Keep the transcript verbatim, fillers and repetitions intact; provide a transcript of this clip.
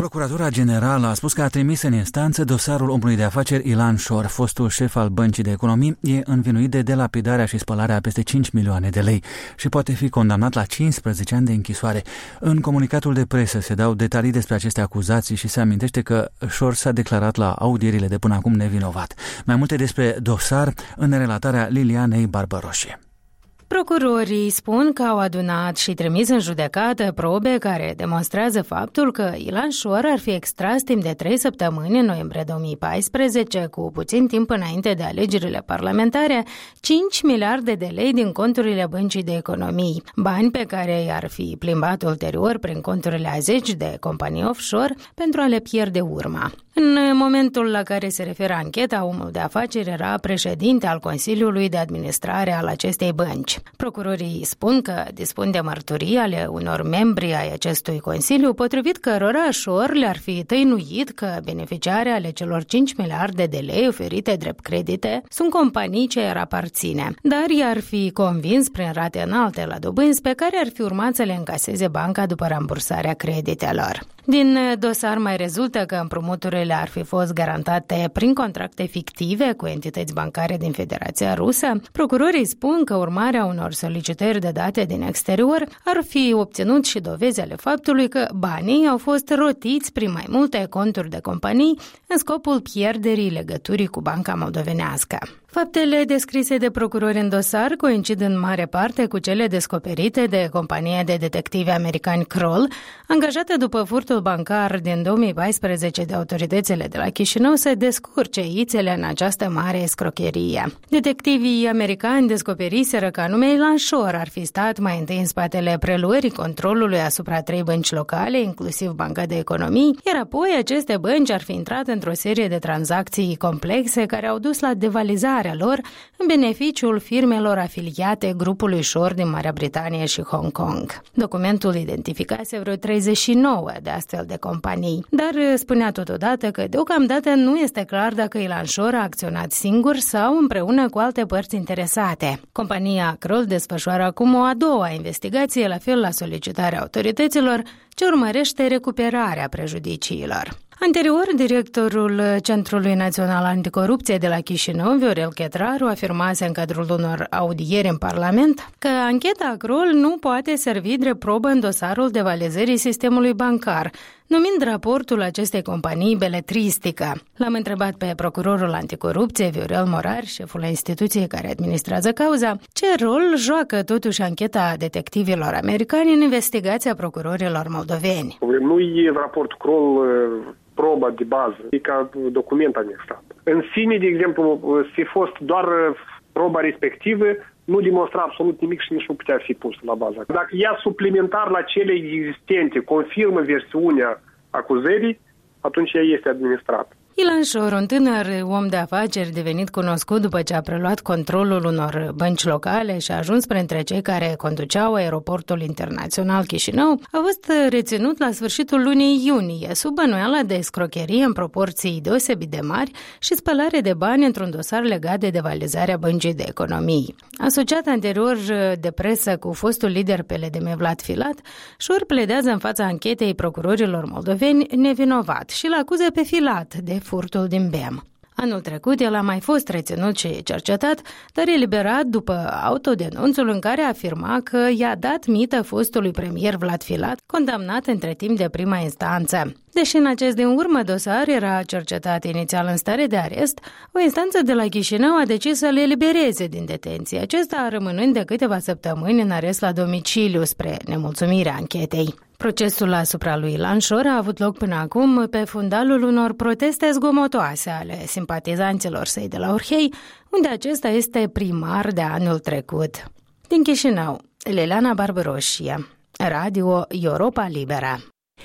Procuratura Generală a spus că a trimis în instanță dosarul omului de afaceri Ilan Șor, fostul șef al Băncii de Economii, e învinuit de delapidarea și spălarea a peste cinci milioane de lei și poate fi condamnat la cincisprezece ani de închisoare. În comunicatul de presă se dau detalii despre aceste acuzații și se amintește că Șor s-a declarat la audierile de până acum nevinovat. Mai multe despre dosar în relatarea Lilianei Barbăroșie. Procurorii spun că au adunat și trimis în judecată probe care demonstrează faptul că Ilan Șor ar fi extras timp de trei săptămâni în noiembrie două mii paisprezece, cu puțin timp înainte de alegerile parlamentare, cinci miliarde de lei din conturile Băncii de Economii, bani pe care i-ar fi plimbat ulterior prin conturile a zeci de companii offshore pentru a le pierde urma. În momentul la care se referă ancheta, omul de afaceri era președinte al Consiliului de Administrare al acestei bănci. Procurorii spun că dispun de mărturii ale unor membri ai acestui consiliu, potrivit cărora Șor le-ar fi tăinuit că beneficiare ale celor cinci miliarde de lei oferite drept credite sunt companii ce ar aparține, dar i-ar fi convins prin rate înalte la dobânzi pe care ar fi urmat să le încaseze banca după rambursarea creditelor. Din dosar mai rezultă că împrumuturile ar fi fost garantate prin contracte fictive cu entități bancare din Federația Rusă. Procurorii spun că urmarea unor solicitări de date din exterior ar fi obținut și dovezi ale faptului că banii au fost rotiți prin mai multe conturi de companii în scopul pierderii legăturii cu banca moldovenească. Faptele descrise de procurori în dosar coincid în mare parte cu cele descoperite de compania de detectivi americani Kroll, angajată după furtul bancar din două mii paisprezece de autoritățile de la Chișinău să descurce ițele în această mare escrocherie. Detectivii americani descoperiseră că anume Ilan Șor ar fi stat mai întâi în spatele preluării controlului asupra trei bănci locale, inclusiv Banca de Economii, iar apoi aceste bănci ar fi intrat într-o serie de tranzacții complexe care au dus la devalizarea lor în beneficiul firmelor afiliate grupului Șor din Marea Britanie și Hong Kong. Documentul identificase vreo treizeci și nouă de astfel de companii, dar spunea totodată că deocamdată nu este clar dacă Ilan Șor a acționat singur sau împreună cu alte părți interesate. Compania Kroll desfășoară acum o a doua investigație, la fel la solicitarea autorităților, ce urmărește recuperarea prejudiciilor. Anterior, directorul Centrului Național Anticorupție de la Chișinău, Viorel Chetraru, afirmase în cadrul unor audieri în Parlament că ancheta Kroll nu poate servi drept probă în dosarul devalizării sistemului bancar, numind raportul acestei companii beletristică. L-am întrebat pe procurorul anticorupție, Viorel Morar, șeful instituției care administrează cauza, ce rol joacă totuși ancheta detectivilor americani în investigația procurorilor moldoveni. Nu e raportul Kroll proba de bază, e ca document anexat. În sine, de exemplu, fi fost doar proba respectivă, nu demonstra absolut nimic și nici nu putea fi pus la bază. Dacă ea suplimentar la cele existente confirmă versiunea acuzării, atunci ea este administrată. Ilan Șor, un tânăr om de afaceri devenit cunoscut după ce a preluat controlul unor bănci locale și a ajuns printre cei care conduceau aeroportul internațional Chișinău, a fost reținut la sfârșitul lunii iunie sub bănuiala de escrocherie în proporții deosebit de mari și spălare de bani într-un dosar legat de devalizarea Băncii de Economii. Asociat anterior de presă cu fostul lider P L D M Vlad Filat, Șor pledează în fața anchetei procurorilor moldoveni nevinovat și îl acuză pe Filat de furtul din B E M. Anul trecut, el a mai fost reținut și cercetat, dar eliberat după autodenunțul în care afirma că i-a dat mită fostului premier Vlad Filat, condamnat între timp de prima instanță. Deși în acest din urmă dosar era cercetat inițial în stare de arest, o instanță de la Chișinău a decis să le elibereze din detenție, acesta rămânând de câteva săptămâni în arest la domiciliu spre nemulțumirea anchetei. Procesul asupra lui Ilan Șor a avut loc până acum pe fundalul unor proteste zgomotoase ale simpatizanților săi de la Orhei, unde acesta este primar de anul trecut. Din Chișinău, Liliana Barbăroșie, Radio Europa Liberă.